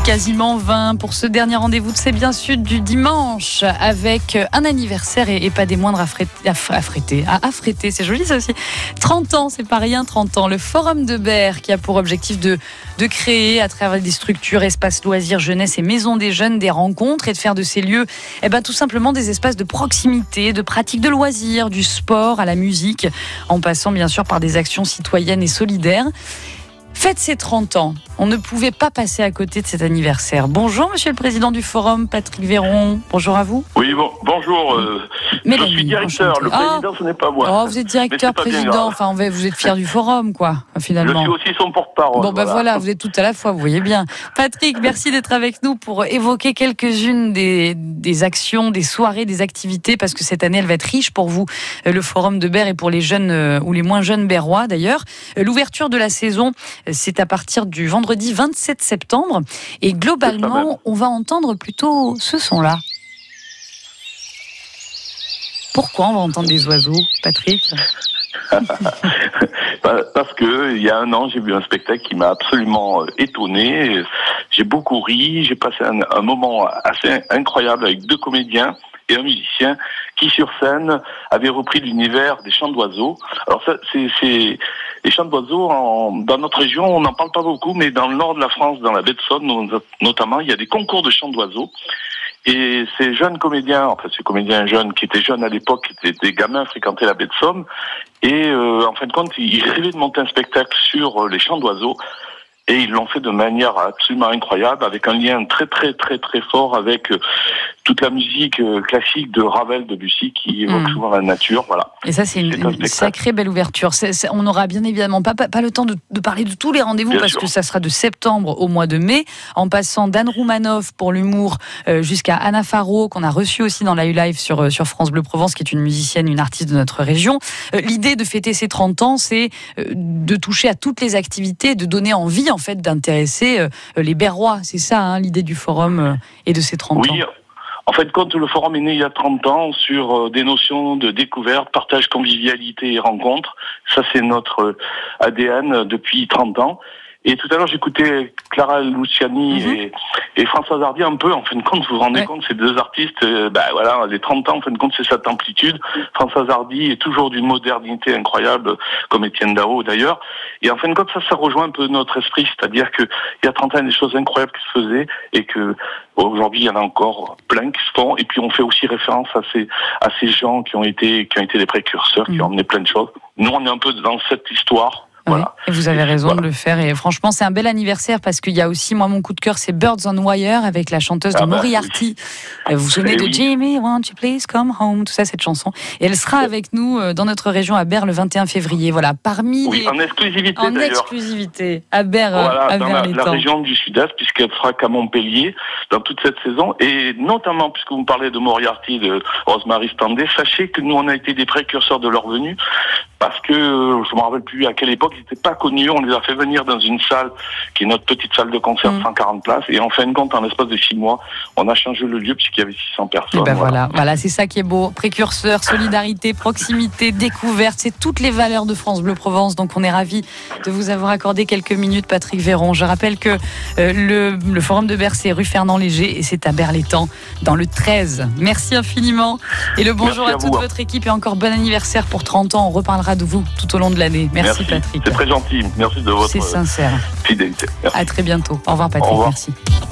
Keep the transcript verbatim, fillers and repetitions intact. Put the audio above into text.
quasiment vingt pour ce dernier rendez-vous de C'est bien Sud du dimanche avec un anniversaire et, et pas des moindres à affréter. À affréter, c'est joli ça aussi. trente ans, c'est pas rien, trente ans. Le Forum de Berre qui a pour objectif de, de créer à travers des structures, espaces loisirs, jeunesse et maisons des jeunes des rencontres et de faire de ces lieux eh ben, tout simplement des espaces de proximité, de pratique de loisirs, du sport à la musique, en passant bien sûr par des actions citoyennes et solidaires. Faites ses trente ans. On ne pouvait pas passer à côté de cet anniversaire. Bonjour, monsieur le président du Forum, Patrick Véron. Bonjour à vous. Oui, bon, bonjour. Euh, je suis directeur. Enchanté. Le président, oh, ce n'est pas moi. Oh, vous êtes directeur, président. Enfin, vous êtes fier du Forum, quoi, finalement. Je suis aussi son porte-parole. Bon, ben voilà. voilà, vous êtes tout à la fois, vous voyez bien. Patrick, merci d'être avec nous pour évoquer quelques-unes des, des actions, des soirées, des activités, parce que cette année, elle va être riche pour vous, le Forum de Berre et pour les jeunes euh, ou les moins jeunes berrois, d'ailleurs. L'ouverture de la saison, c'est à partir du vendredi vingt-sept septembre. Et globalement, on va entendre plutôt ce son-là. Pourquoi on va entendre des oiseaux, Patrick ? Parce que il y a un an, j'ai vu un spectacle qui m'a absolument étonné. J'ai beaucoup ri. J'ai passé un, un moment assez incroyable avec deux comédiens et un musicien qui, sur scène, avait repris l'univers des chants d'oiseaux. Alors ça, c'est, c'est les chants d'oiseaux, en, dans notre région, on n'en parle pas beaucoup, mais dans le nord de la France, dans la baie de Somme, notamment, il y a des concours de chants d'oiseaux. Et ces jeunes comédiens, enfin ces comédiens jeunes qui étaient jeunes à l'époque, qui étaient des gamins, fréquentaient la baie de Somme. Et euh, en fin de compte, ils rêvaient de monter un spectacle sur les chants d'oiseaux. Et ils l'ont fait de manière absolument incroyable, avec un lien très très très très fort avec euh, toute la musique euh, classique de Ravel, de Debussy, qui évoque mmh. souvent la nature. Voilà. Et ça, c'est une, une sacrée belle ouverture. C'est, c'est, on n'aura bien évidemment pas, pas, pas le temps de, de parler de tous les rendez-vous, bien parce sûr. Que ça sera de septembre au mois de mai, en passant d'Anne Roumanoff pour l'humour euh, jusqu'à Anna Faro, qu'on a reçue aussi dans la U-Live sur, sur France Bleu Provence, qui est une musicienne, une artiste de notre région. Euh, l'idée de fêter ses trente ans, c'est euh, de toucher à toutes les activités, de donner envie, en fait, d'intéresser euh, les Berrois. C'est ça, hein, l'idée du Forum euh, et de ses trente ans. Oui. En fait, quand le Forum est né il y a trente ans sur euh, des notions de découverte, partage, convivialité et rencontre, ça c'est notre A D N depuis trente ans. Et tout à l'heure, j'écoutais Clara Luciani mm-hmm. et, et Françoise Hardy un peu. En fin de compte, vous vous rendez ouais. compte, ces deux artistes, euh, bah voilà, les trente ans, en fin de compte, c'est cette amplitude. Françoise Hardy est toujours d'une modernité incroyable, comme Étienne Dao d'ailleurs. Et en fin de compte, ça, ça rejoint un peu notre esprit, c'est-à-dire que il y a trente ans, il y a des choses incroyables qui se faisaient et que aujourd'hui, il y en a encore plein qui se font. Et puis, on fait aussi référence à ces à ces gens qui ont été qui ont été des précurseurs, mm. qui ont emmené plein de choses. Nous, on est un peu dans cette histoire. Voilà. Oui, et vous avez raison voilà. de le faire, et franchement c'est un bel anniversaire, parce qu'il y a aussi, moi mon coup de cœur c'est Birds on Wire avec la chanteuse de ah bah, Moriarty, oui. vous vous souvenez et de oui. Jimmy, won't you please come home, tout ça, cette chanson, et elle sera avec nous dans notre région à Berre le vingt et un février, voilà, parmi oui, les... en exclusivité en d'ailleurs. exclusivité à Berre, voilà, à dans Berre la, la région du Sud-Est, puisqu'elle sera qu'à Montpellier dans toute cette saison, et notamment puisque vous parlez de Moriarty, de Rosemary Standé, sachez que nous on a été des précurseurs de leur venue, parce que je me rappelle plus à quelle époque, ils n'étaient pas connus. On les a fait venir dans une salle qui est notre petite salle de concert, mmh. cent quarante places, et en fin de compte, en l'espace de six mois, on a changé le lieu puisqu'il y avait six cents personnes. Et ben voilà, voilà, voilà, c'est ça qui est beau. Précurseur, solidarité, proximité, découverte, c'est toutes les valeurs de France Bleu Provence. Donc on est ravis de vous avoir accordé quelques minutes, Patrick Véron. Je rappelle que euh, le, le Forum de Berre, c'est rue Fernand Léger et c'est à Berre-l'Étang, dans le treize. Merci infiniment et le bonjour à, à toute vous. Votre équipe, et encore bon anniversaire pour trente ans. On reparlera de vous tout au long de l'année. Merci, Merci. Patrick. C'est très gentil. Merci de votre C'est sincère. fidélité. Merci. À très bientôt. Au revoir Patrick. Au revoir. Merci.